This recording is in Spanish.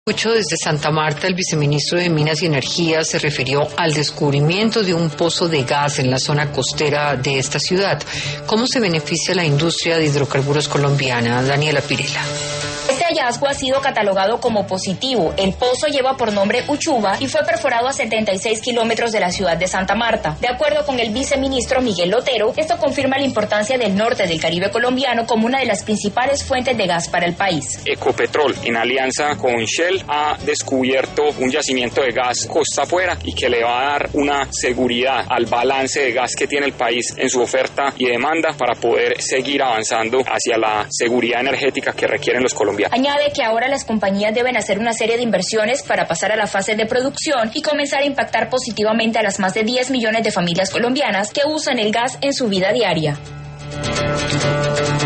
Desde Santa Marta, el viceministro de Minas y Energía se refirió al descubrimiento de un pozo de gas en la zona costera de esta ciudad. ¿Cómo se beneficia la industria de hidrocarburos colombiana? Daniela Pirela. Este hallazgo ha sido catalogado como positivo. El pozo lleva por nombre Uchuva y fue perforado a 76 kilómetros de la ciudad de Santa Marta. De acuerdo con el viceministro Miguel Lotero, esto confirma la importancia del norte del Caribe colombiano como una de las principales fuentes de gas para el país. Ecopetrol, en alianza con Shell, ha descubierto un yacimiento de gas costa afuera y que le va a dar una seguridad al balance de gas que tiene el país en su oferta y demanda para poder seguir avanzando hacia la seguridad energética que requieren los colombianos. Añade que ahora las compañías deben hacer una serie de inversiones para pasar a la fase de producción y comenzar a impactar positivamente a las más de 10 millones de familias colombianas que usan el gas en su vida diaria.